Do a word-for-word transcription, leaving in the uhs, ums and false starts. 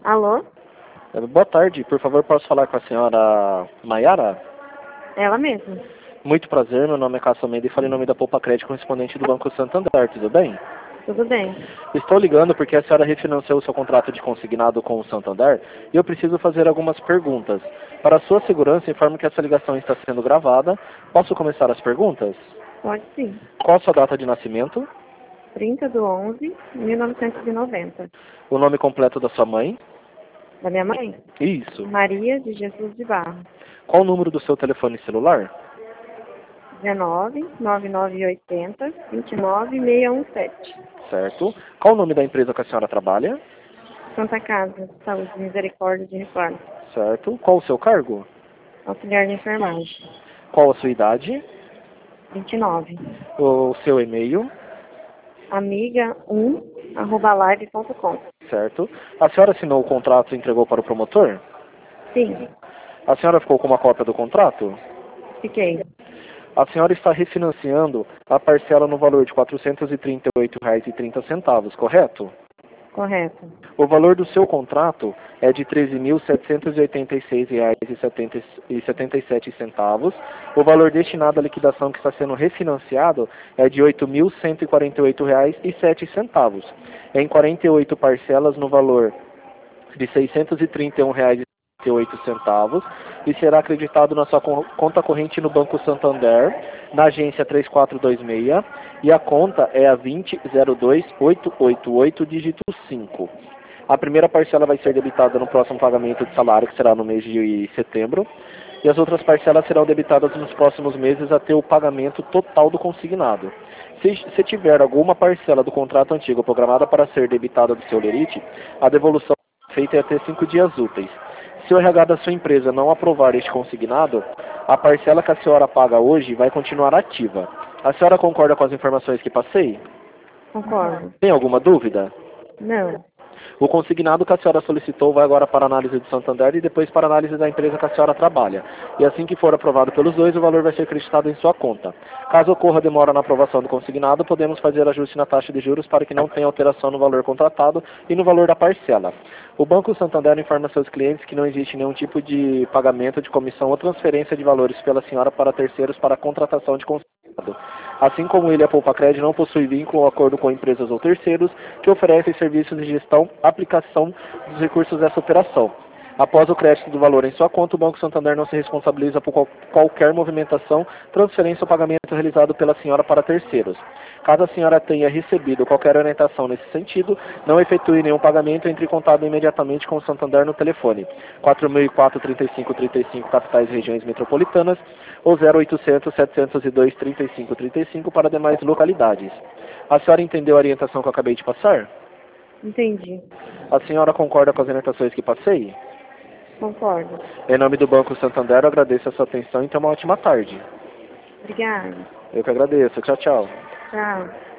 Alô? É, Boa tarde, por favor, posso falar com a senhora Maiara? Ela mesma. Muito prazer, meu nome é Cássio Almeida e falei em nome da Poupa Crédito, correspondente do Banco Santander, tudo bem? Tudo bem. Estou ligando porque a senhora refinanciou o seu contrato de consignado com o Santander e eu preciso fazer algumas perguntas. Para a sua segurança, informo que essa ligação está sendo gravada. Posso começar as perguntas? Pode sim. Qual a sua data de nascimento? trinta de onze de mil novecentos e noventa. O nome completo da sua mãe? Da minha mãe? Isso. Maria de Jesus de Barro. Qual o número do seu telefone celular? dezenove, noventa e nove oitenta, vinte e nove, seiscentos e sete. Certo. Qual o nome da empresa que a senhora trabalha? Santa Casa, Saúde e Misericórdia de Reforma. Certo. Qual o seu cargo? Auxiliar de enfermagem. Qual a sua idade? vinte e nove. O seu e-mail? Amiga um, arroba live ponto com. Certo. A senhora assinou o contrato e entregou para o promotor? Sim, A senhora ficou com uma cópia do contrato? fiquei. A senhora está refinanciando a parcela no valor de quatrocentos e trinta e oito reais e trinta centavos, correto? Correto. O valor do seu contrato é de treze mil setecentos e oitenta e seis reais e setenta e sete centavos. O valor destinado à liquidação que está sendo refinanciado é de oito mil cento e quarenta e oito reais e sete centavos. Em quarenta e oito parcelas no valor de seiscentos e trinta e um reais e setenta e oito centavos e será acreditado na sua conta corrente no Banco Santander, na agência três quatro dois seis, e a conta é a vinte zero dois oito oito oito, dígito cinco. A primeira parcela vai ser debitada no próximo pagamento de salário, que será no mês de setembro, e as outras parcelas serão debitadas nos próximos meses até o pagamento total do consignado. Se, se tiver alguma parcela do contrato antigo programada para ser debitada do seu lerite, a devolução é feita em até cinco dias úteis. Se o R H da sua empresa não aprovar este consignado, a parcela que a senhora paga hoje vai continuar ativa. A senhora concorda com as informações que passei? Concordo. Tem alguma dúvida? Não. O consignado que a senhora solicitou vai agora para análise do Santander e depois para análise da empresa que a senhora trabalha. E assim que for aprovado pelos dois, o valor vai ser acreditado em sua conta. Caso ocorra demora na aprovação do consignado, podemos fazer ajuste na taxa de juros para que não tenha alteração no valor contratado e no valor da parcela. O Banco Santander informa seus clientes que não existe nenhum tipo de pagamento de comissão ou transferência de valores pela senhora para terceiros para a contratação de consignado. Assim como ele, a Poupa Crédito não possui vínculo ou acordo com empresas ou terceiros que oferecem serviços de gestão, aplicação dos recursos dessa operação. Após o crédito do valor em sua conta, o Banco Santander não se responsabiliza por qual, qualquer movimentação, transferência ou pagamento realizado pela senhora para terceiros. Caso a senhora tenha recebido qualquer orientação nesse sentido, não efetue nenhum pagamento, entre em contato imediatamente com o Santander no telefone quatro mil e quatro, trinta e cinco, trinta e cinco, capitais e regiões metropolitanas, ou zero oitocentos, setecentos e dois, trinta e cinco, trinta e cinco para demais localidades. A senhora entendeu a orientação que eu acabei de passar? Entendi. A senhora concorda com as orientações que passei? Concordo. Em nome do Banco Santander, eu agradeço a sua atenção e tenha uma ótima tarde. Obrigada. Eu que agradeço. Tchau, tchau. Tchau.